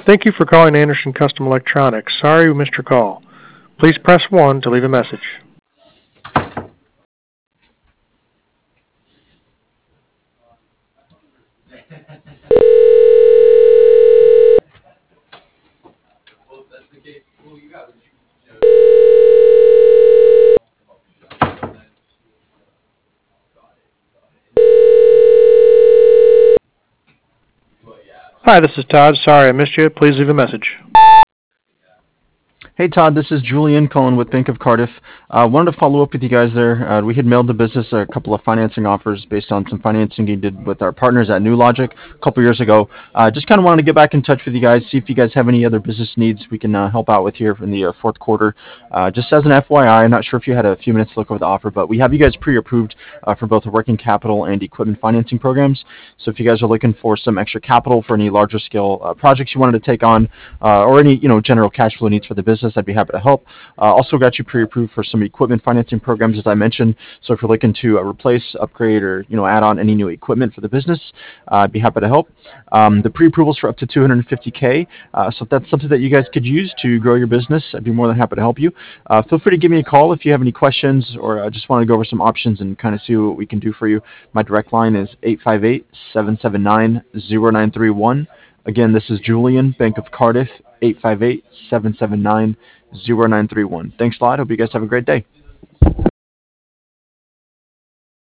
Thank you for calling Anderson Custom Electronics. Sorry we missed your call. Please press 1 to leave a message. Hi, this is Todd. Sorry I missed you. Please leave a message. Hey Todd, this is Julian calling with Bank of Cardiff. Wanted to follow up with you guys there. We had mailed the business a couple of financing offers based on some financing you did with our partners at New Logic a couple years ago. Just kind of wanted to get back in touch with you guys, see if you guys have any other business needs we can help out with here in the fourth quarter. Just as an FYI, I'm not sure if you had a few minutes to look over the offer, but we have you guys pre-approved for both the working capital and equipment financing programs. So if you guys are looking for some extra capital for any larger scale projects you wanted to take on, or any general cash flow needs for the business, I'd be happy to help. Also got you pre-approved for some equipment financing programs, as I mentioned. So if you're looking to replace, upgrade, or add on any new equipment for the business, I'd be happy to help. The pre-approvals for up to $250K. So if that's something that you guys could use to grow your business, I'd be more than happy to help you. Feel free to give me a call if you have any questions, or just want to go over some options and kind of see what we can do for you. My direct line is 858-779-0931. Again, this is Julian, Bank of Cardiff, 858-779-0931. Thanks a lot. Hope you guys have a great day.